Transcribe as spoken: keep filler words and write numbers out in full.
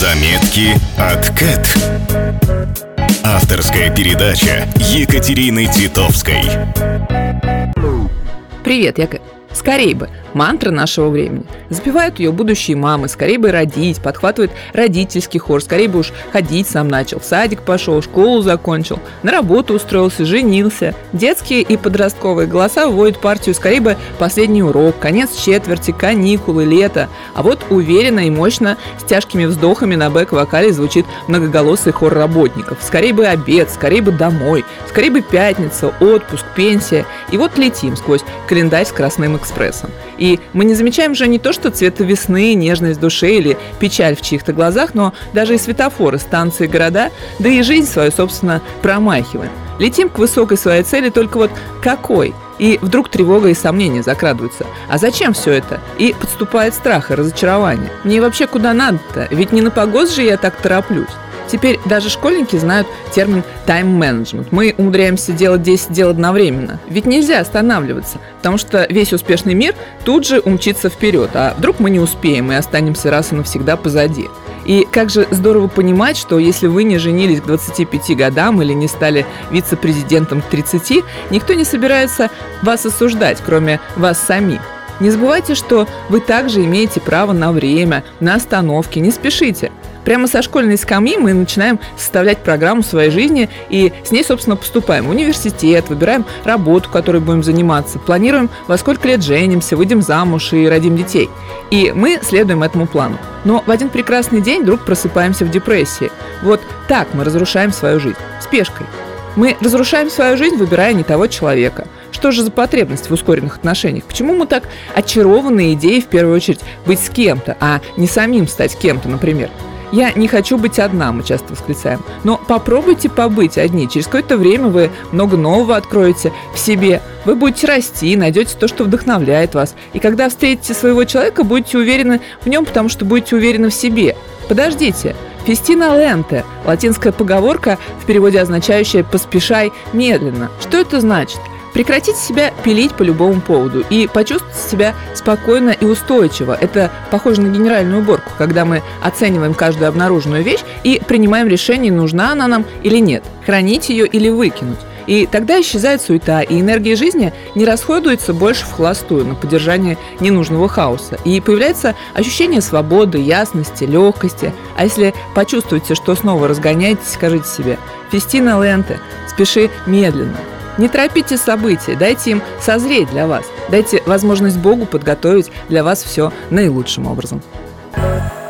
Заметки от Кэт. Авторская передача Екатерины Титовской. Привет, я Кэт. Скорей бы. Мантра нашего времени. Запевают ее будущие мамы. Скорей бы родить. Подхватывает родительский хор. Скорей бы уж ходить сам начал. В садик пошел, школу закончил. На работу устроился, женился. Детские и подростковые голоса вводят партию «Скорей бы последний урок», конец четверти, каникулы, лето. А вот уверенно и мощно с тяжкими вздохами на бэк-вокале звучит многоголосый хор работников. Скорей бы обед, скорей бы домой. Скорей бы пятница, отпуск, пенсия. И вот летим сквозь календарь с красным экспрессом. И мы не замечаем же не то, что цвета весны, нежность в душе или печаль в чьих-то глазах, но даже и светофоры, станции, города, да и жизнь свою, собственно, промахиваем. Летим к высокой своей цели, только вот какой? И вдруг тревога и сомнения закрадываются. А зачем все это? И подступает страх и разочарование. Мне вообще куда надо-то? Ведь не на погост же я так тороплюсь. Теперь даже школьники знают термин тайм-менеджмент. Мы умудряемся делать десять дел одновременно. Ведь нельзя останавливаться, потому что весь успешный мир тут же умчится вперед. А вдруг мы не успеем и останемся раз и навсегда позади. И как же здорово понимать, что если вы не женились к двадцати пяти годам или не стали вице-президентом к тридцати, никто не собирается вас осуждать, кроме вас самих. Не забывайте, что вы также имеете право на время, на остановки, не спешите. Прямо со школьной скамьи мы начинаем составлять программу своей жизни и с ней, собственно, поступаем в университет, выбираем работу, которой будем заниматься, планируем, во сколько лет женимся, выйдем замуж и родим детей. И мы следуем этому плану. Но в один прекрасный день вдруг просыпаемся в депрессии. Вот так мы разрушаем свою жизнь. Спешкой. Мы разрушаем свою жизнь, выбирая не того человека. Что же за потребность в ускоренных отношениях? Почему мы так очарованы идеей, в первую очередь, быть с кем-то, а не самим стать кем-то, например? «Я не хочу быть одна», мы часто восклицаем. Но попробуйте побыть одни. Через какое-то время вы много нового откроете в себе. Вы будете расти, найдете то, что вдохновляет вас. И когда встретите своего человека, будете уверены в нем, потому что будете уверены в себе. Подождите. «Фестина ленте» – латинская поговорка, в переводе означающая «поспешай медленно». Что это значит? Прекратите себя пилить по любому поводу и почувствуйте себя спокойно и устойчиво. Это похоже на генеральную уборку, когда мы оцениваем каждую обнаруженную вещь и принимаем решение, нужна она нам или нет, хранить ее или выкинуть. И тогда исчезает суета, и энергия жизни не расходуется больше вхолостую на поддержание ненужного хаоса. И появляется ощущение свободы, ясности, легкости. А если почувствуете, что снова разгоняетесь, скажите себе «Фестина ленте», спеши медленно. Не торопите события, дайте им созреть для вас. Дайте возможность Богу подготовить для вас все наилучшим образом.